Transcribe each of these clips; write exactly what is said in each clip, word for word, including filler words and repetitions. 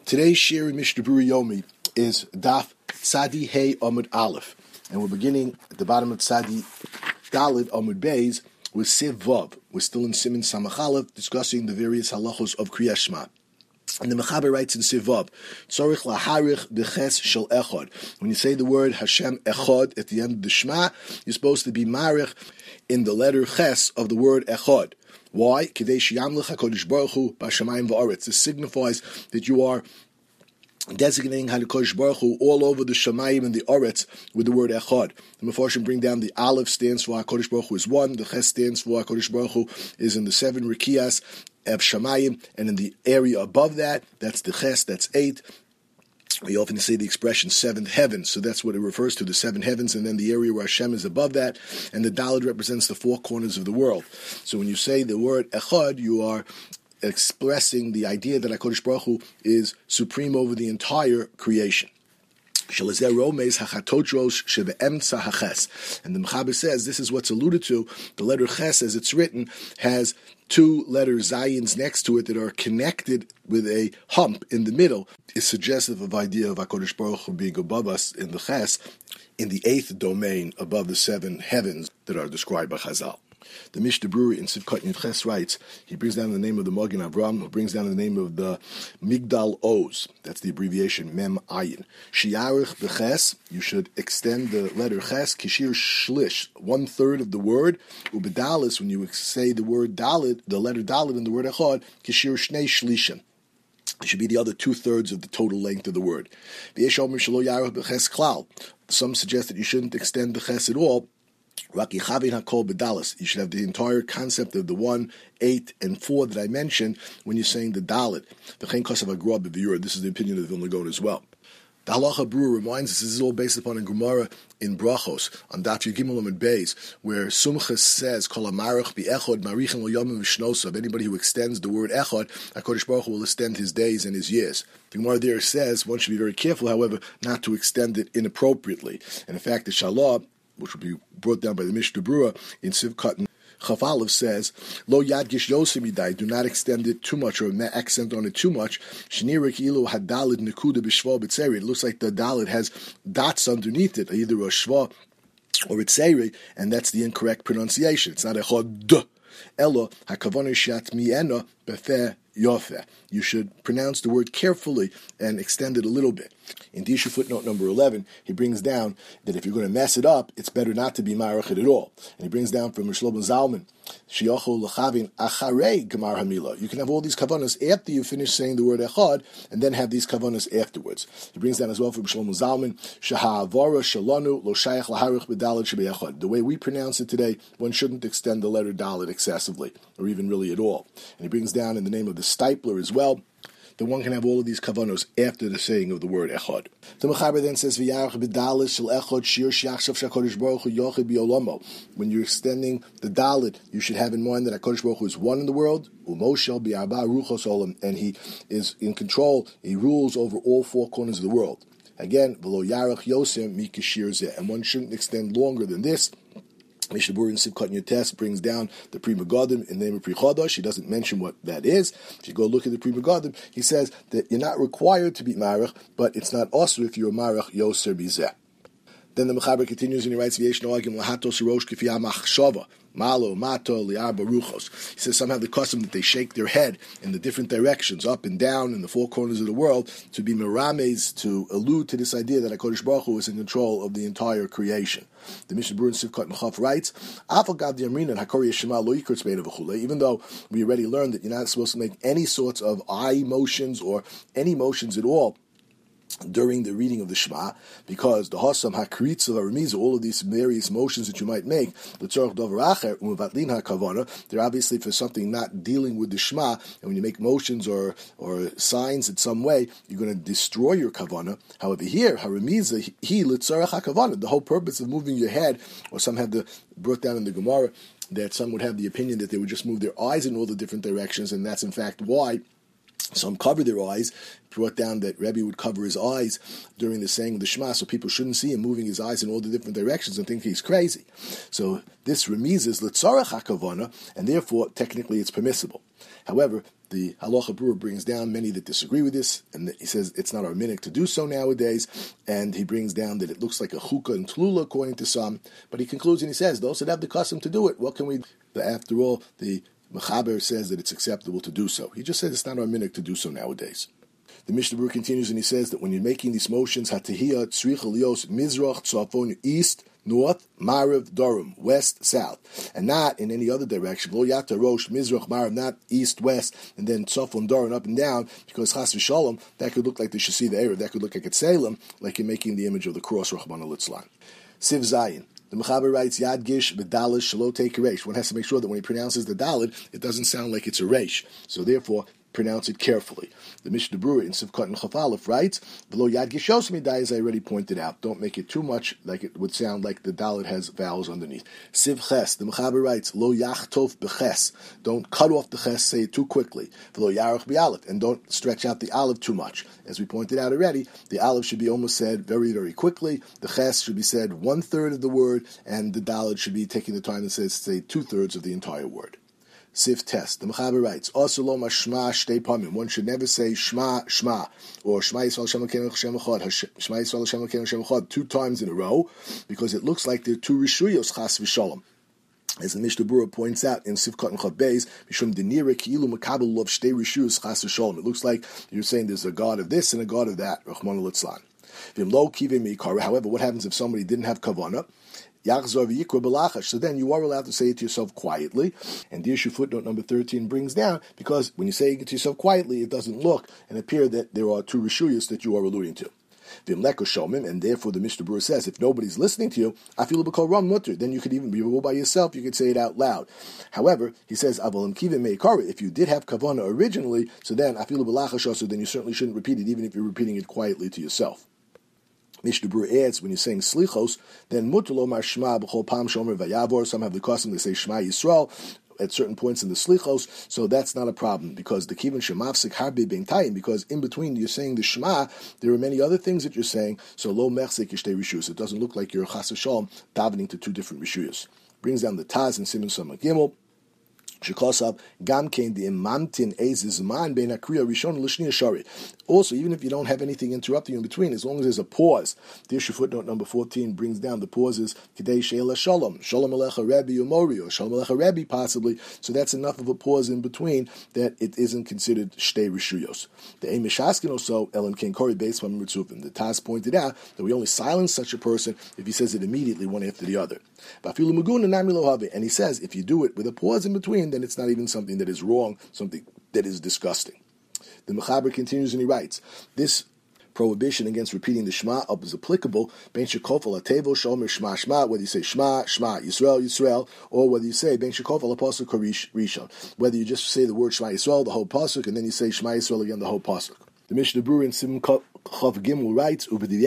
Today's shir in Mishnah Berurah Yomi is Daf Tzadi Hey Amud Aleph, and we're beginning at the bottom of Tzadi Dalid Amud Beis with Siv Vav. We're still in Siman Samach Aleph, discussing the various halachos of Kriyas Shema. And the Mechaber writes in Siv Vav, Tzorich laharich deches shel echad. When you say the word Hashem echad at the end of the Shema, you're supposed to be marich in the letter ches of the word echad. Why? This signifies that you are designating HaKadosh Baruch Hu all over the Shamayim and the Oretz with the word Echad. The Mefarshim bring down the Aleph stands for HaKadosh Baruch Hu is one, the Ches stands for HaKadosh Baruch Hu is in the seven Rikiyas of Shamayim, and in the area above that, that's the Ches, that's eight. We often say the expression seventh heaven, so that's what it refers to, the seven heavens, and then the area where Hashem is above that, and the Daled represents the four corners of the world. So when you say the word Echad, you are expressing the idea that HaKadosh Baruch Hu is supreme over the entire creation. And the Mechaber says this is what's alluded to. The letter Ches, as it's written, has two letters Zayins next to it that are connected with a hump in the middle. Is suggestive of the idea of HaKadosh Baruch Hu being above us in the Ches, in the eighth domain above the seven heavens that are described by Chazal. The Mishnah Berurah in Sivkot Yud Ches writes, he brings down the name of the Magen Avraham, who brings down the name of the Migdal Oz, that's the abbreviation Mem Ayin. Shiarich B'Ches, you should extend the letter Ches, Kishir Shlish, one third of the word. Ubedalis, when you say the word Dalit, the letter Dalit in the word Echad, Kishir Shnei Shlishim. It should be the other two-thirds of the total length of the word. Some suggest that you shouldn't extend the Ches at all. You should have the entire concept of the one, eight, and four that I mentioned when you're saying the Dalit. This is the opinion of the Vilna Gaon as well. The Halacha Berurah reminds us this is all based upon a Gemara in Brachos on Daf Gimel and Beis, where Sumchas says, "Kol hamarich bi'echad marichin lo yomim v'shnosav." Anybody who extends the word echad, HaKadosh Baruch Hu will extend his days and his years. The Gemara there says one should be very careful, however, not to extend it inappropriately. And in fact, the Shalah, which will be brought down by the Mishnah Berurah in Sivkot Chaf Aleph, says, Lo yadgish yosimidai, do not extend it too much or accent on it too much. Shnirik ilu hadalid nekuda b'shva b'tzeri. It looks like the dalid has dots underneath it, either a shva or a tzeri, and that's the incorrect pronunciation. It's not a chod. Elo hakavonu shat miena befeh yofeh. You should pronounce the word carefully and extend it a little bit. In Dishu footnote number eleven, he brings down that if you're going to mess it up, it's better not to be marachet at all. And he brings down from Shlomo Zalman, Shiachol lechavin acharei gemar hamila. You can have all these kavanas after you finish saying the word echad, and then have these kavanas afterwards. He brings down as well from Shlomo Zalman, Shaha'avara shalanu lo shayach laharich b'dalad shebeichad. The way we pronounce it today, one shouldn't extend the letter dalad excessively, or even really at all. And he brings down in the name of the Stipler as well, that one can have all of these kavanos after the saying of the word echad. The Mechaber then says, "V'yarach b'dalit shel echad shir she'achshav she'HaKadosh Baruch Hu yochid b'olamo." When you're extending the dalit, you should have in mind that HaKadosh Baruch Hu is one in the world, umoshel bi'arba ruchos olam, and he is in control. He rules over all four corners of the world. Again, v'lo yarach yosem mikashir zeh, and one shouldn't extend longer than this. Mishnah Berurah in Sivkot Yud Tes brings down the Pri Megadim in the name of Pri Chodosh. He doesn't mention what that is. If you go look at the Pri Megadim, he says that you're not required to be marach, but it's not also if you're marach yoser bizeh. Then the Mechaber continues and he writes, V'yesh noagim lahatos rosh kifi hamachshava, malo, mato, li'arba ruchos. He says some have the custom that they shake their head in the different directions, up and down in the four corners of the world, to be merames, to allude to this idea that HaKadosh Baruch Hu is in control of the entire creation. The Mishnah Berurah in Sivkot Mechaf writes, even though we already learned that you're not supposed to make any sorts of eye motions or any motions at all during the reading of the Shema, because the Hasam HaKritza Remiza, all of these various motions that you might make, they're obviously for something not dealing with the Shema, and when you make motions or or signs in some way, you're going to destroy your Kavanah. However, here, Haremiza, he Litzarach HaKavanah, the whole purpose of moving your head, or some have the brought down in the Gemara, that some would have the opinion that they would just move their eyes in all the different directions, and that's in fact why some cover their eyes. Brought down that Rebbe would cover his eyes during the saying of the Shema, so people shouldn't see him moving his eyes in all the different directions and think he's crazy. So this remizes Litzarach HaKavana, and therefore technically it's permissible. However, The Halacha Brewer brings down many that disagree with this, and he says it's not our minhag to do so nowadays, and he brings down that it looks like a chukah and tlula according to some, but he concludes and he says, those that have the custom to do it, what can we do? After all, the Mechaber says that it's acceptable to do so. He just said it's not our minhag to do so nowadays. The Mishnah Berurah continues and he says that when you're making these motions, Hatehiyah, Tzricha Lios, Mizrach, Tzafon, East, North, Marav, Durham, West, South, and not in any other direction. Lo Yata Rosh, Mizrach, Marav, not East, West, and then Tzafon, Durham, up and down, because Chas v'Shalom, that could look like the Shasi, the Erev, that could look like a Tselem, like you're making the image of the cross, Rachmana Litzlan. Siv Zayin. The Mechaber writes, Yad Gish b'Dalish shelo take a resh. One has to make sure that when he pronounces the Dalid, it doesn't sound like it's a resh. So therefore, pronounce it carefully. The Mishnah Berurah in Sivkot and Chaf Aleph writes, "V'lo Yad Gishos midai," as I already pointed out. Don't make it too much like it would sound like the Dalet has vowels underneath. Siv Ches. The Mechaber writes, "Lo Yachtof b'Ches." Don't cut off the Ches. Say it too quickly. V'lo Yarach b'Aleph, and don't stretch out the Aleph too much. As we pointed out already, the Aleph should be almost said very, very quickly. The Ches should be said one third of the word, and the Dalet should be taking the time to say, say two thirds of the entire word. Sif test. The Mechaber writes, "Also lo mashma shtei pamim." One should never say shma shma or shma Yisrael Hashem Elokeinu Hashem Echad, shma Yisrael Hashem Elokeinu Hashem Echad two times in a row, because it looks like they're two rishuyos chas v'shalom. As the Mishnah Berurah points out in Sivkot and Chav Beis, Mishum denira ki'ilu makabel lov shtei rishuyos chas v'shalom. It looks like you're saying there's a god of this and a god of that. Rachmana litzlan. V'im lo kivei meikara. However, what happens if somebody didn't have kavanah? So then you are allowed to say it to yourself quietly. And the issue footnote number thirteen brings down, because when you say it to yourself quietly, it doesn't look and appear that there are two rishuyas that you are alluding to. And therefore the Mishnah Berurah says, if nobody's listening to you, then you could even be able by yourself, you could say it out loud. However, he says, if you did have kavanah originally, so then so then you certainly shouldn't repeat it, even if you're repeating it quietly to yourself. Mishnah Berurah adds, when you're saying slichos, then mutulo mar shma b'chol pam shomer vayavor. Some have the custom to say Shema Yisrael at certain points in the slichos, so that's not a problem, because the kivin shemafsik harbi being tayin, because in between you're saying the Shema, there are many other things that you're saying, so lo mechzik ishtei rishuyos. It doesn't look like you're chas v'shalom davening to two different rishuyos. Brings down the Taz and Siman Sama Gimel. Also, even if you don't have anything interrupting you in between, as long as there's a pause. The issue footnote number fourteen brings down the pauses, Kedei She'ela Shalom, Shalom Alecha Rebbe Umori, or Shalom Alecha Rebbe possibly, so that's enough of a pause in between that it isn't considered Shtei Rishuyos. The Eimish Askin also, Elam Ken Kori based from Ritzufim. The Taz pointed out that we only silence such a person if he says it immediately one after the other. And he says, if you do it with a pause in between, then it's not even something that is wrong, something that is disgusting. The Mechaber continues and he writes, this prohibition against repeating the Shema up is applicable, Ben Shekofel Atevo Shomer Shema Shema, whether you say Shema, Shema, Yisrael, Yisrael, or whether you say Ben Shekofel Apasuk Rishon, whether you just say the word Shema Yisrael, the whole pasuk, and then you say Shema Yisrael again, the whole pasuk. The Mishnah Berurah in Sim Chav Gimel writes,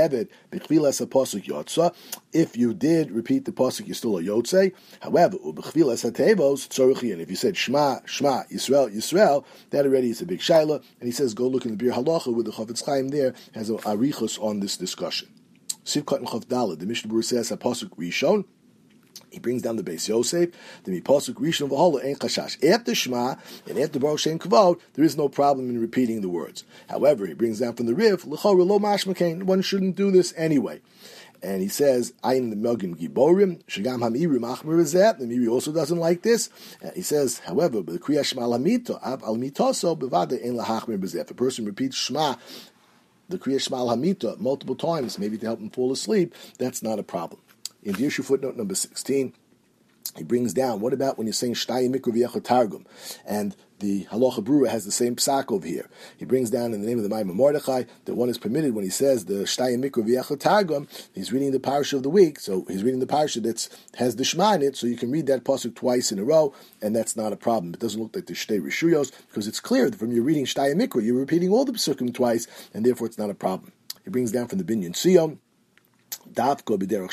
if you did repeat the pasuk, you're still a yotzei. However, if you said Shema, Shema, Yisrael, Yisrael, that already is a big shaila. And he says, go look in the Bir Halacha, where the Chafetz Chaim there has a arichos on this discussion. Sivkot and Chav Daled, the Mishnah Berurah says, pasuk Rishon. He brings down the Beis Yosef. The Mipasuk Rishon v'Hola Ein Chashash. After Shema and after Baruch Shem Kavod, there is no problem in repeating the words. However, he brings down from the Riv, L'chora lo mashmakein. One shouldn't do this anyway. And he says, Ayin the Melgim Giborim, Shagam Hamiri Machmer Rezeh. The Miri also doesn't like this. And he says, however, but the Kriya Shema Lamito, Av Al Mitoso, Bevada Ein Lahachmer Bezeh. If a person repeats Shema, the Kriya Shema Hamito, multiple times, maybe to help him fall asleep, that's not a problem. In the issue footnote number sixteen, he brings down, what about when you're saying Shtayim Mikra V'Yecha Targum? And the Halacha Berurah has the same psak over here. He brings down in the name of the Maimon Mordechai that one is permitted when he says the Shtayim Mikra V'Yecha Targum, he's reading the parsha of the week, so he's reading the parsha that has the Shema in it, so you can read that pasuk twice in a row, and that's not a problem. It doesn't look like the Shtei Rishuyos, because it's clear that from your reading Shtayim Mikra, you're repeating all the pasukim twice, and therefore it's not a problem. He brings down from the Binyan Siyom, This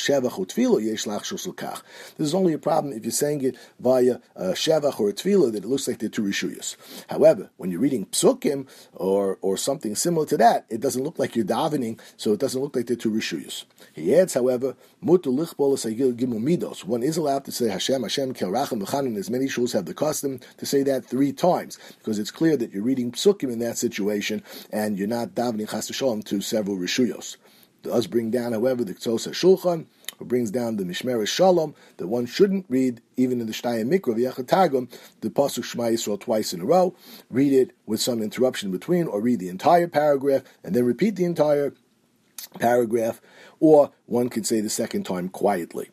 is only a problem if you're saying it via a shevach or a tefillah that it looks like they're two rishuyos. However, when you're reading psukim or or something similar to that, it doesn't look like you're davening, so it doesn't look like they're two rishuyos. He adds, however, mutu lichbol gimel midos. One is allowed to say Hashem, Hashem, kel racham v'chanan. As many shuls have the custom to say that three times, because it's clear that you're reading psukim in that situation, and you're not davening chas v'sholom to several rishuyos. Does bring down, however, the Ktsos HaShulchan, who brings down the Mishmeres Shalom, that one shouldn't read, even in the Shtayim Mikra, V'yachat Targum, the Pasuk Shema Yisrael twice in a row, read it with some interruption in between, or read the entire paragraph, and then repeat the entire paragraph, or one could say the second time quietly.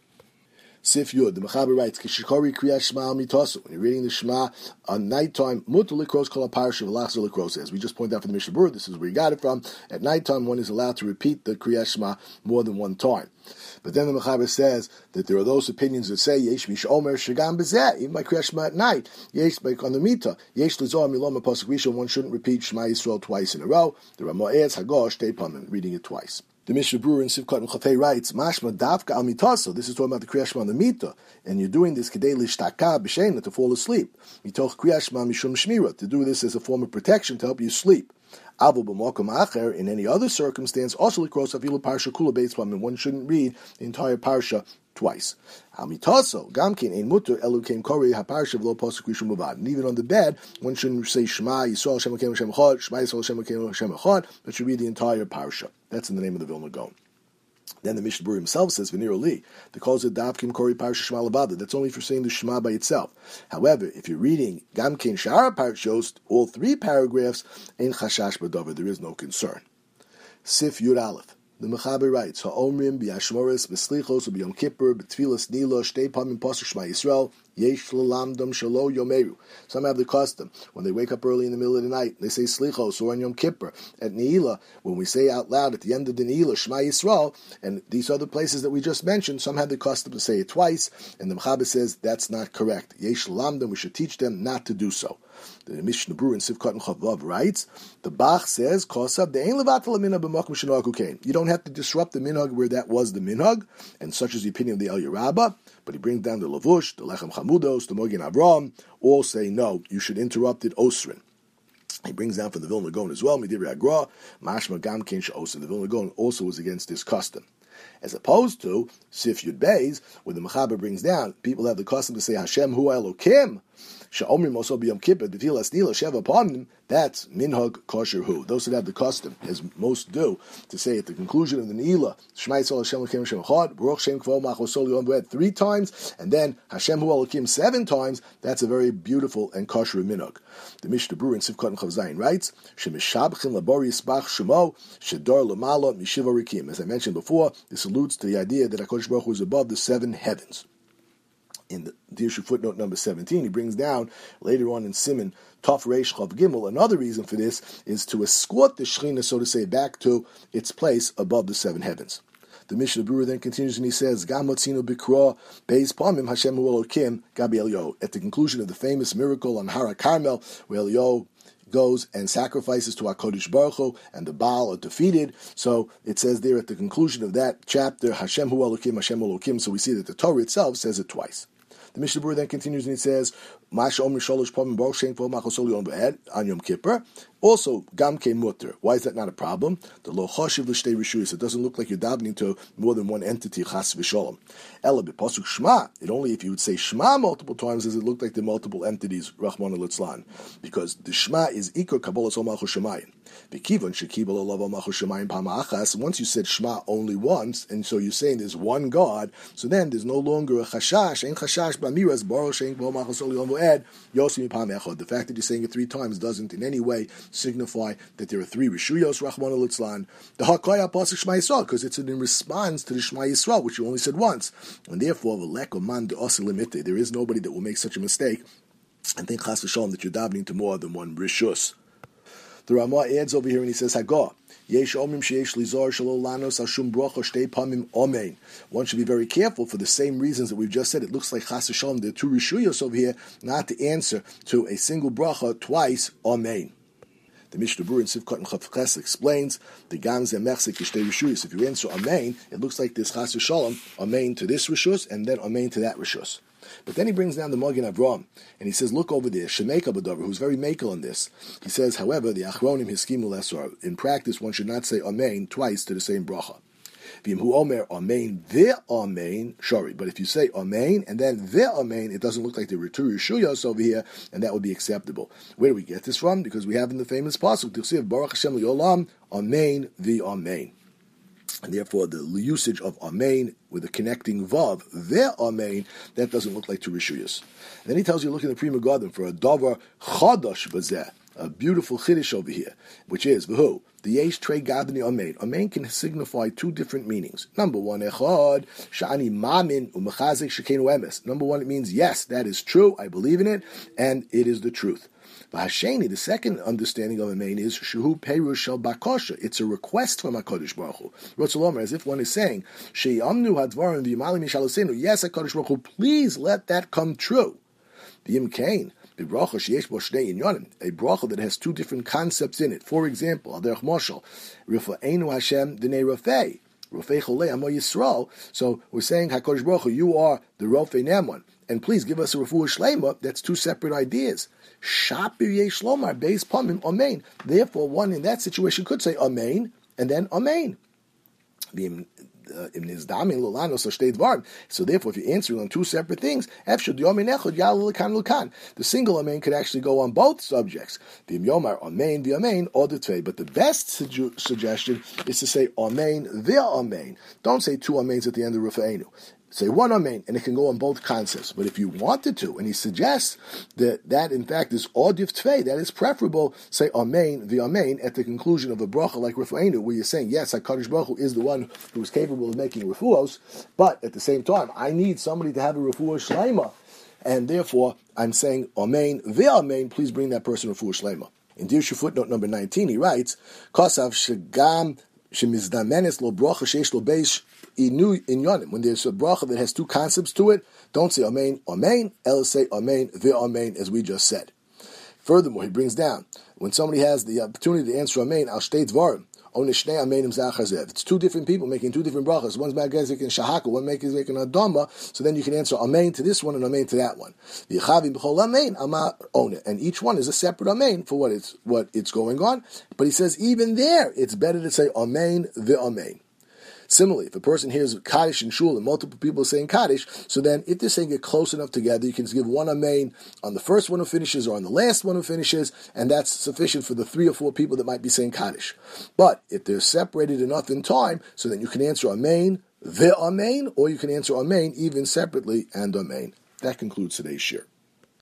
Sif Yud, the Mechaber writes, Kishikori Kriyat Shema al Mitasu. When you're reading the Shema on nighttime, Mutu Likros Kol HaParsha V'lachzor Likros. As we just pointed out from the Mishnah Berurah, this is where you got it from. At nighttime, one is allowed to repeat the Kriyat Shema more than one time. But then the Mechaber says that there are those opinions that say, Yesh Mish Omer Shagam Bezeh, even by Kriyat Shema at night, Yesh by on the Mita, Yesh Lizor Milom HaPasuk Rishon, one shouldn't repeat Shema Yisrael twice in a row. The Ramah adds, Hagosh Shtei Pamim, reading it twice. The Mishnah Berurah in Sivkot and Chafei writes, Mashma davka al mitaso. This is talking about the Kriyat Shema on the Mita, and you're doing this kedei lishtaka b'sheina, to fall asleep. Mitoch Kriyat Shema mishum shmira, to do this as a form of protection to help you sleep. Avu b'mokum acher, in any other circumstance, also likros afilu parsha kula beis pamim. One shouldn't read the entire parsha twice. Al mitaso gamkin ein muter elu kein kori haparsha v'lo pasuk rishon b'vad. And even on the bed, one shouldn't say Shema Yisrael Hashem Elokeinu Hashem Echad, Shema Yisrael Hashem Elokeinu Hashem Echad, but should read the entire parsha. That's in the name of the Vilna Gaon. Then the Mishnah Berurah himself says, V'niro li, the calls it Davkim Kori Parsha Shema Levada. That's only for saying the Shema by itself. However, if you're reading Gamkein Shara Parshos, all three paragraphs, Ein Chashash B'Davar, there is no concern. Sif Yud Aleph. The Mechaber writes, Ha'omrim b'yashmoris b'slichos u'b'yom kippur b'tfilas nilo shtei pamim pasuk Shema Yisrael yesh l'lamdam shelo yomeru. Some have the custom, when they wake up early in the middle of the night, they say slichos, or on Yom Kippur. At Ne'ilah, when we say out loud at the end of the Ne'ilah, Shema Yisrael, and these other places that we just mentioned, some have the custom to say it twice, and the Mechaber says that's not correct. Yesh l'lamdam, we should teach them not to do so. The Mishnah Berurah in Sivkot and Chavav writes, the Bach says, Kosav de'ein levatel minhag b'makom shenahagu kain. You don't have to disrupt the minhag where that was the minhag, and such is the opinion of the El Yerabah, but he brings down the Lavush, the Lechem Chamudos, the Mogen Avram, all say no, you should interrupt it Osrin. He brings down from the Vilna Gaon as well, Midivri Agra, Mashma Gam Kein She'osin. The Vilna Gaon also was against this custom. As opposed to Sif Yud Beis, where the Mechaber brings down, people have the custom to say Hashem Hu Elokim, Sha'omrim also b'Yom Kippur, B'Tfilas Nila Sheva Pamim. That's minhag kosher hu. Those that have the custom, as most do, to say at the conclusion of the Ne'ilah, Shema Yisrael Hashem Elokeinu Hashem Echad, Baruch Shem Kvod Malchus Sol Yom V'ed three times, and then Hashem Hu Elokim seven times. That's a very beautiful and kosher minhag. The Mishnah Berurah in Sivkot and Chav Zayin writes, Shemishabchin Labor Yisbach Shemo Shedor L'Malo Mishiva Rikim. As I mentioned before, this alludes to the idea that HaKadosh Baruch Hu is above the seven heavens. In the Dirshu footnote number seventeen, he brings down later on in Siman Tov Reish Chav Gimel. Another reason for this is to escort the Shechina, so to say, back to its place above the seven heavens. The Mishnah Berurah then continues and he says, Gam Motzinu Bikra Beis Pamim Hashem Hu Elokim Gabi Elyo. At the conclusion of the famous miracle on Har HaKarmel, where Elyo goes and sacrifices to HaKadosh Baruch Hu, and the Baal are defeated. So it says there at the conclusion of that chapter, Hashem Hu Elokim, Hashem Hu Elokim. So we see that the Torah itself says it twice. The Mishnah Berurah then continues and it says, Mash Omer Sholosh Pamim Baruch Shem Kvod Malchus Sol Yom V'ed on Yom Kippur. Also, Gam Ke Mutter. Why is that not a problem? The Lo Choshev L'Shtei Rishuyos. It doesn't look like you're davening to more than one entity, Chas V'Sholom. Ela B'Pasuk Shema. It only if you would say Shema multiple times does it look like the multiple entities, Rachmana Litzlan. Because the Shema is Ikar Kabbalas Ol Malchus Shemayim. V'Kivon Shekibal Olav Ol Malchus Shemayim Pama Achas. Once you said Shema only once, and so you're saying there's one God, so then there's no longer a Chashash. Ein Chashash B'Amiras Baruch Shem Kvod Malchus Sol Yom V'ed Yosim Pam Echad. The fact that you're saying it three times doesn't in any way signify that there are three Rishuyos, Rachmana Litzlan. The Hakaya Pasuk Shema Yisrael, because it's in response to the Shema Yisrael, which you only said once. And therefore, V'lek Oman De'osi Limite, there is nobody that will make such a mistake and think Chas V'Sholom that you're davening to more than one Rishus. The Ramah adds over here and he says, Hagah, Yesh Omrim Sheyesh Lizar Shelo Lanos Ashum Bracha Shtei Pamim Omein. One should be very careful for the same reasons that we've just said. It looks like Chas V'Sholom, there are two Rishuyos over here, not to answer to a single bracha twice, Omein. The Mishnah Berurah in Sivkot and Chav Ches explains the Gam Zemechsek Ishtei Rishuyos. If you answer Amen, it looks like this Chas V'Shalom, Amen to this Rishus, and then Amen to that Rishus. But then he brings down the Magen Avraham, and he says, look over there, Shemeka B'Dover, who's very makel on this. He says, however, the Achronim Hiskimu Lesor, in practice, one should not say Amen twice to the same bracha. V'imhu Omer Amen the Amen Shori. But if you say Amen and then the Amen, it doesn't look like the Ritur Yeshuyos over here, and that would be acceptable. Where do we get this from? Because we have in the famous pasuk to see Baruch Hashem L'Olam Amen the Amen. And therefore, the usage of Amen with a connecting Vav, the Amen, that doesn't look like two Rishuyos. Then he tells you, look in the Pri Megadim for a Davar Chadash Bazeh, a beautiful Chiddush over here, which is, V'hu, the Yesh Trei Gadni Amen. Amen can signify two different meanings. Number one, Echad, Sha'ani Mamin U'Mechazik Shekenu Emes. Number one, it means, yes, that is true, I believe in it, and it is the truth. V'hasheni, the second understanding of Amen is Shuhu Perush Shel Bakosha. It's a request from HaKadosh Baruch Hu. Rotzalomer, as if one is saying, She'amnu Hadvarim V'Yimali Mishalosenu. Yes, HaKadosh Baruch Hu, please let that come true. V'Yim Kain. A bracha that has two different concepts in it. For example, Aderech Moshel, Rifa'enu Hashem D'nei Rafei, Rafei Cholei Amo Yisrael. So we're saying, HaKadosh Baruch Hu, you are the Rafei Neman, and please give us a Refuah Shlema. That's two separate ideas. Shapir Yesh Lomar Beis Pamim Amen. Therefore, one in that situation could say Amen and then Amen. The Uh, so therefore, if you're answering on two separate things, the single amen could actually go on both subjects, the amen, the amen, or the tvei. But the best su- suggestion is to say amen, the amen. Don't say two amens at the end of Rafa'enu. Say one amen, and it can go on both concepts. But if you wanted to, and he suggests that that in fact is audiv tvei, that is preferable, say amen, the amen, at the conclusion of a bracha like Rafa'enu, where you're saying, yes, HaKadosh Baruch Hu is the one who is capable of making refuos, but at the same time, I need somebody to have a refuah shleima, and therefore, I'm saying amen, the amen, please bring that person refuah shleima. In Dirshu footnote number nineteen, he writes, Kosav shegam shemizdamenes lo bracha sheish lo beish inu inyanim. When there's a bracha that has two concepts to it, don't say amen, amen, else say amen, the amen, as we just said. Furthermore, he brings down, when somebody has the opportunity to answer amen, al shtei dvarim, it's two different people making two different brachas. One's Magazik and Shahaka, one making making Adama, so then you can answer Amen to this one and Amen to that one. And each one is a separate Amen for what it's what it's going on. But he says even there, it's better to say Amen, the Amen. Similarly, if a person hears Kaddish in Shul and multiple people are saying Kaddish, so then if they're saying it close enough together, you can give one Amen on the first one who finishes or on the last one who finishes, and that's sufficient for the three or four people that might be saying Kaddish. But if they're separated enough in time, so then you can answer Amen, the Amen, or you can answer Amen even separately and Amen. That concludes today's shir.